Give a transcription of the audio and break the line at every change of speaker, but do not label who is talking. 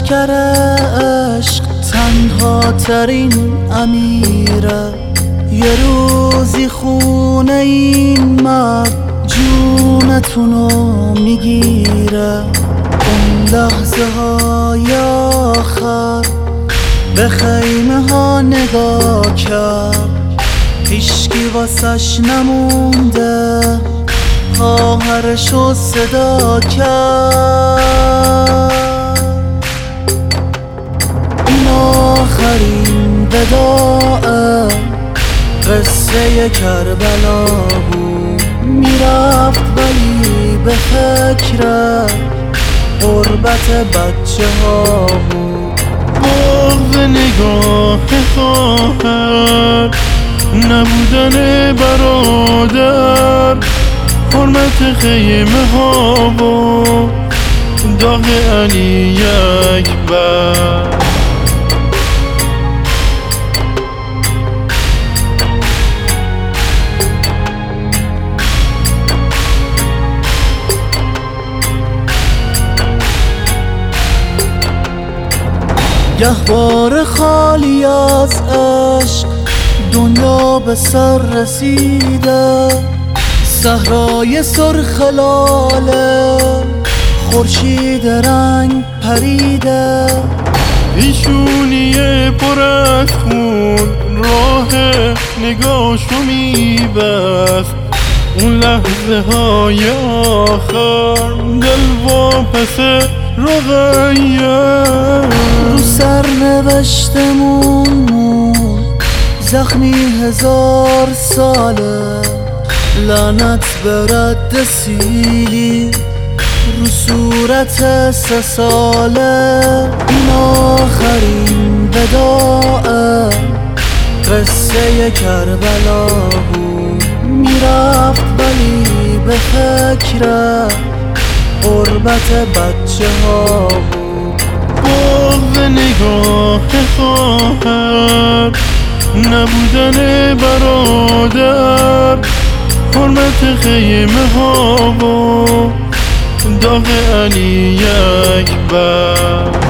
لشکر عشق تنها ترین امیره، یه روزی خونه این مرد جونتونو میگیره. اون لحظه های آخر به خیمه ها نگاه کرد، هیچکی واسش نمونده، خواهرشو صدا کرد. این آخرین وداع قصه کربلا بود، میرفت ولی به فکر غربت بچه ها بود.
بغض نگاه خواهر، نبودن برادر، حرمت خیمه ها و داغ علی اکبر.
گهواره خالی از عشق دنیا به سر رسیده، صحرای سرخ لاله خورشید رنگ پریده.
پیشونی پر از خون راه نگاهشو میبست، اون لحظه های آخر دل واپس رقیه.
رو سر نوشتمون زخمی 1000 ساله، لعنت به رد سیلی رو صورت 3 ساله. این آخرین وداع قصه کربلا بود، میرفت ولی به فکر غربت بچه ها بود.
بغض نگاه خواهر، نبودن برادر، حرمت خیمه ها و داغ علی اکبر.